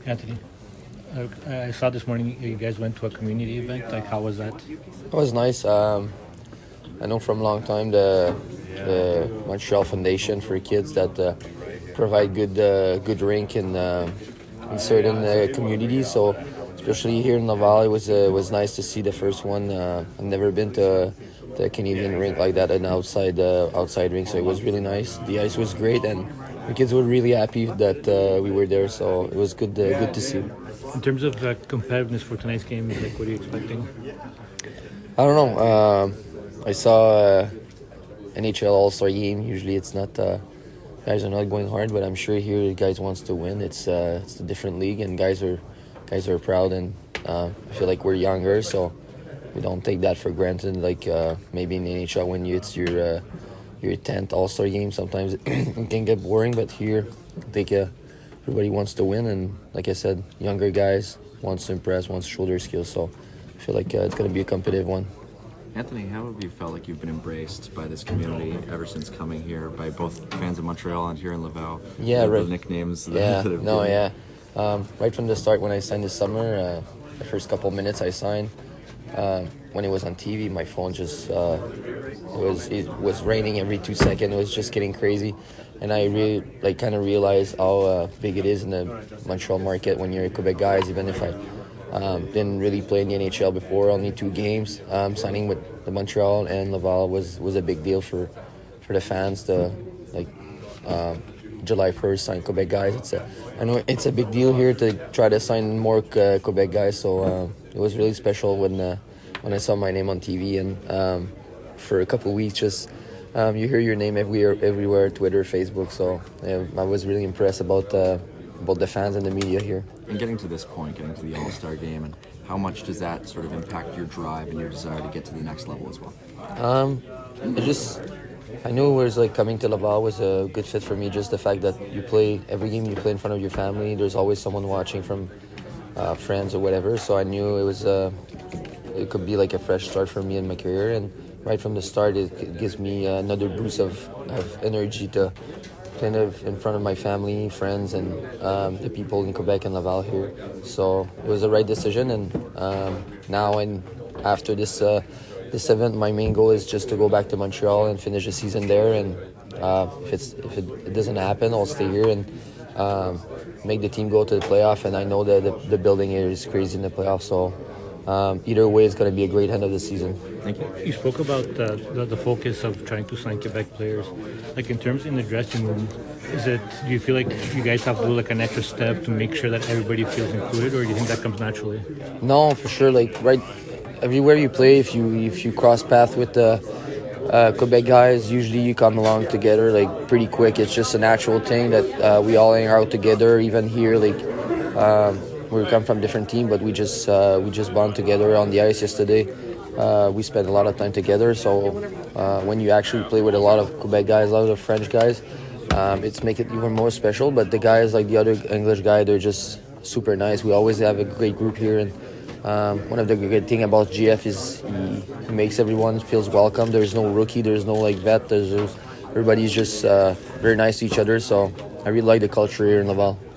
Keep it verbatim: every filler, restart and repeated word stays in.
Anthony, uh, I saw this morning you guys went to a community event. Like, how was that? It was nice. Um, I know from a long time the the Montreal Foundation for Kids that uh, provide good uh, good rink in uh, in certain uh, communities. So especially here in Laval, it was uh, was nice to see the first one. Uh, I've never been to the Canadian rink like that, an outside uh, outside rink. So it was really nice. The ice was great, and the kids were really happy that uh, we were there. So it was good uh, good to see. In terms of uh, competitiveness for tonight's game, like, what are you expecting? I don't know. Um I saw uh, N H L All Star game. Usually, it's not uh, guys are not going hard, but I'm sure here guys wants to win. It's uh, it's a different league, and guys are guys are proud, and uh, I feel like we're younger, so we don't take that for granted. Like uh, maybe in the N H L, when you it's your uh, your tenth All Star game, sometimes it can get boring. But here, I think uh, everybody wants to win, and like I said, younger guys wants to impress, wants to show their skills. So I feel like uh, it's going to be a competitive one. Anthony, how have you felt like you've been embraced by this community ever since coming here, by both fans of Montreal and here in Laval? Yeah, the right. nicknames. Yeah, that have no, given. yeah. Um, right from the start, when I signed this summer, uh, the first couple minutes I signed, uh, when it was on T V, my phone just uh, it was it was raining every two seconds. It was just getting crazy, and I really like kind of realized how uh, big it is in the Montreal market when you're a Quebec guys. Even if I um, didn't really play in the N H L before, only two games, um, signing with the Montreal and Laval was was a big deal for for the fans to like. Um, July first, sign Quebec guys. It's a, I know it's a big deal here to try to sign more uh, Quebec guys. So uh, it was really special when uh, when I saw my name on T V, and um, for a couple of weeks, just um, you hear your name everywhere, everywhere, Twitter, Facebook. So yeah, I was really impressed about uh, about the fans and the media here. And getting to this point, getting to the All-Star game, and how much does that sort of impact your drive and your desire to get to the next level as well? Um, it just. I knew it was like coming to Laval was a good fit for me. Just the fact that you play every game you play in front of your family. There's always someone watching from uh, friends or whatever. So I knew it was uh, it could be like a fresh start for me in my career. And right from the start, it, it gives me uh, another boost of, of energy to kind of in front of my family, friends, and um, the people in Quebec and Laval here. So it was the right decision. And um, now and after this. Uh, This event, my main goal is just to go back to Montreal and finish the season there. And uh, if it's if it, it doesn't happen, I'll stay here and um, make the team go to the playoff. And I know that the, the building here is crazy in the playoffs. So um, either way, it's going to be a great end of the season. Thank you. You spoke about uh, the, the focus of trying to sign Quebec players. Like, in terms in the dressing room, is it? Do you feel like you guys have to do like an extra step to make sure that everybody feels included, or do you think that comes naturally? No, for sure. Like right. Everywhere you play, if you if you cross path with the uh, Quebec guys, usually you come along together like pretty quick. It's just a natural thing that uh, we all hang out together. Even here, like um, we come from different team, but we just uh, we just bond together on the ice yesterday. Uh, we spent a lot of time together. So uh, when you actually play with a lot of Quebec guys, a lot of French guys, um, it's make it even more special. But the guys like the other English guy, they're just super nice. We always have a great group here, and Um, one of the good thing about G F is he, he makes everyone feels welcome. There's no rookie, there's no like vet. There's, there's everybody's just uh, very nice to each other. So I really like the culture here in Laval.